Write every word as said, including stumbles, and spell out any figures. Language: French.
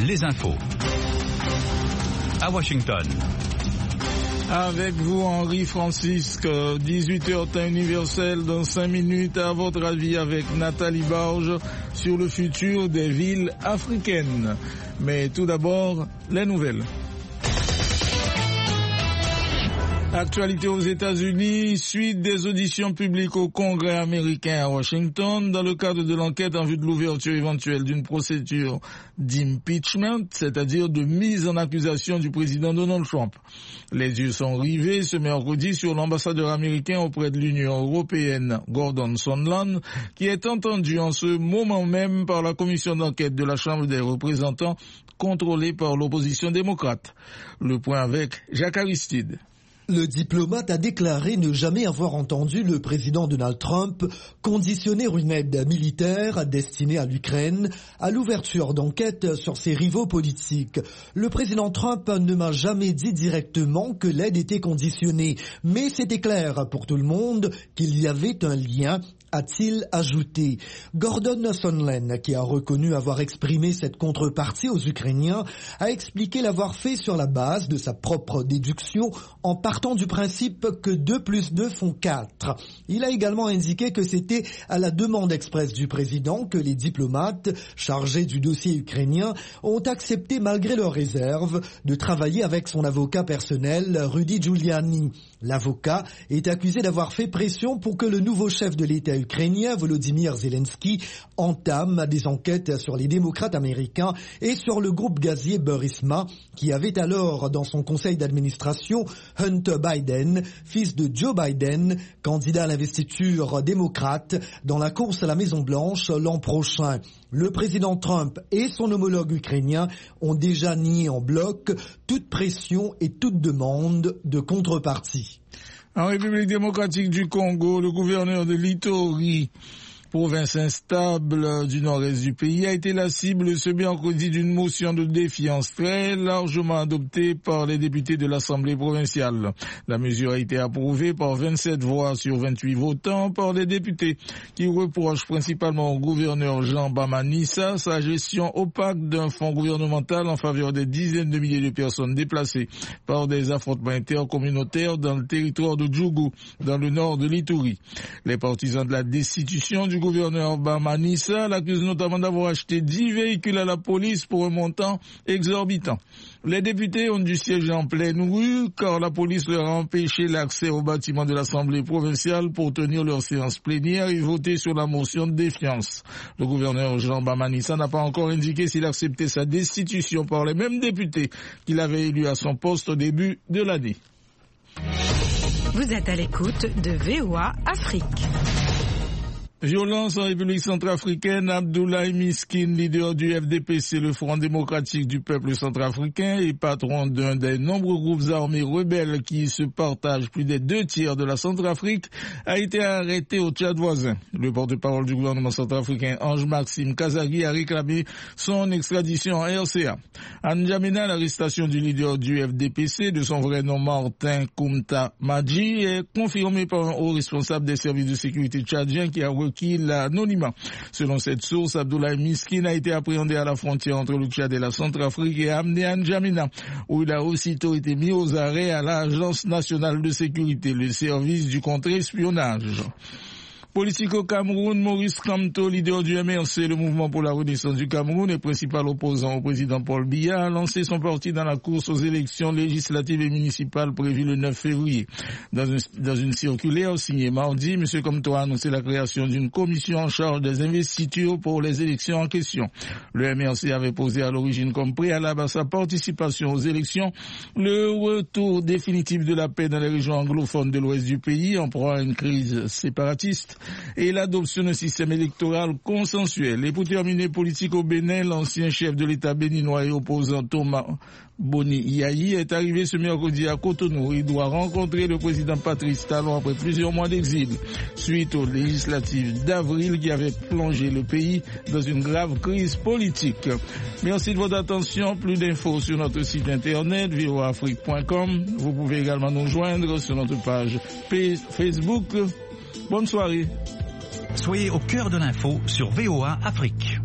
les infos. À Washington. Avec vous, Henri Francisque, dix-huit heures temps universel, dans cinq minutes, à votre avis, avec Nathalie Barge, sur le futur des villes africaines. Mais tout d'abord, les nouvelles. Actualité aux États-Unis, suite des auditions publiques au Congrès américain à Washington dans le cadre de l'enquête en vue de l'ouverture éventuelle d'une procédure d'impeachment, c'est-à-dire de mise en accusation du président Donald Trump. Les yeux sont rivés ce mercredi sur l'ambassadeur américain auprès de l'Union européenne, Gordon Sondland, qui est entendu en ce moment même par la commission d'enquête de la Chambre des représentants, contrôlée par l'opposition démocrate. Le point avec Jacques Aristide. Le diplomate a déclaré ne jamais avoir entendu le président Donald Trump conditionner une aide militaire destinée à l'Ukraine à l'ouverture d'enquêtes sur ses rivaux politiques. Le président Trump ne m'a jamais dit directement que l'aide était conditionnée, mais c'était clair pour tout le monde qu'il y avait un lien, a-t-il ajouté. Gordon Sondland, qui a reconnu avoir exprimé cette contrepartie aux Ukrainiens, a expliqué l'avoir fait sur la base de sa propre déduction en partant du principe que deux plus deux font quatre. Il a également indiqué que c'était à la demande expresse du président que les diplomates chargés du dossier ukrainien ont accepté, malgré leurs réserves, de travailler avec son avocat personnel, Rudy Giuliani. L'avocat est accusé d'avoir fait pression pour que le nouveau chef de l'État ukrainien, Volodymyr Zelensky, entame des enquêtes sur les démocrates américains et sur le groupe gazier Burisma, qui avait alors dans son conseil d'administration Hunter Biden, fils de Joe Biden, candidat à l'investiture démocrate dans la course à la Maison-Blanche l'an prochain. Le président Trump et son homologue ukrainien ont déjà nié en bloc toute pression et toute demande de contrepartie. En République démocratique du Congo, le gouverneur de l'Ituri, province instable du nord-est du pays, a été la cible ce mercredi d'une motion de défiance très largement adoptée par les députés de l'Assemblée provinciale. La mesure a été approuvée par vingt-sept voix sur vingt-huit votants par les députés qui reprochent principalement au gouverneur Jean Bamanissa sa gestion opaque d'un fonds gouvernemental en faveur des dizaines de milliers de personnes déplacées par des affrontements intercommunautaires dans le territoire de Djougou, dans le nord de l'Ituri. Les partisans de la destitution du gouverneur Bamanissa l'accuse notamment d'avoir acheté dix véhicules à la police pour un montant exorbitant. Les députés ont dû siéger en pleine rue car la police leur a empêché l'accès au bâtiment de l'Assemblée provinciale pour tenir leur séance plénière et voter sur la motion de défiance. Le gouverneur Jean Bamanissa n'a pas encore indiqué s'il acceptait sa destitution par les mêmes députés qu'il avait élus à son poste au début de l'année. Vous êtes à l'écoute de V O A Afrique. Violence en République centrafricaine, Abdoulaye Miskine, leader du F D P C, le Front démocratique du peuple centrafricain et patron d'un des nombreux groupes armés rebelles qui se partagent plus des deux tiers de la Centrafrique, a été arrêté au Tchad voisin. Le porte-parole du gouvernement centrafricain, Ange-Maxime Kazagui, a réclamé son extradition en R C A. À N'Djamena, l'arrestation du leader du F D P C, de son vrai nom Martin Koumta Madji, est confirmée par un haut responsable des services de sécurité tchadiens qui a qui l'anonymat. Selon cette source, Abdoulaye Miskine a été appréhendé à la frontière entre le Tchad et la Centrafrique et amené à N'Djamena, où il a aussitôt été mis aux arrêts à l'Agence nationale de sécurité, le service du contre-espionnage. Politique au Cameroun, Maurice Kamto, leader du M R C, le mouvement pour la renaissance du Cameroun et principal opposant au président Paul Biya, a lancé son parti dans la course aux élections législatives et municipales prévues le neuf février. Dans une, dans une circulaire signée mardi, M. Kamto a annoncé la création d'une commission en charge des investitures pour les élections en question. Le M R C avait posé à l'origine comme préalable à sa participation aux élections le retour définitif de la paix dans les régions anglophones de l'ouest du pays en proie à une crise séparatiste et l'adoption d'un système électoral consensuel. Et pour terminer, politique au Bénin, l'ancien chef de l'État béninois et opposant Thomas Boni Yayi est arrivé ce mercredi à Cotonou. Il doit rencontrer le président Patrice Talon après plusieurs mois d'exil, suite aux législatives d'avril qui avaient plongé le pays dans une grave crise politique. Merci de votre attention. Plus d'infos sur notre site internet v o a afrique point com. Vous pouvez également nous joindre sur notre page Facebook. Bonne soirée. Soyez au cœur de l'info sur V O A Afrique.